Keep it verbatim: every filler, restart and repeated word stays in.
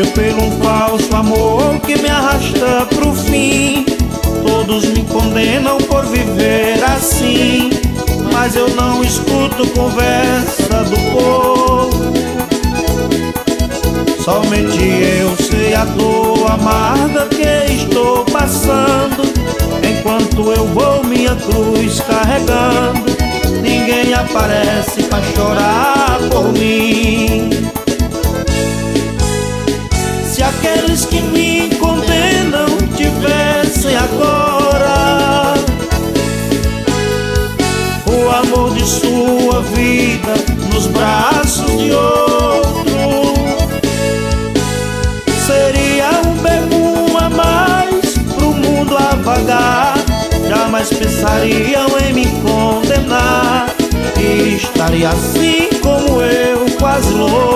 Sofro pelo um falso amor que me arrasta pro fim. Todos me condenam por viver assim, mas eu não escuto conversa do povo. Somente eu sei a dor amarga que estou passando, enquanto eu vou minha cruz carregando. Ninguém aparece pra chorar por mim. Se aqueles que me condenam tivessem agora o amor de sua vida nos braços de outro, seria um bebum a mais pro mundo a vagar. Jamais pensariam em me condenar, e estaria assim como eu, quase louco.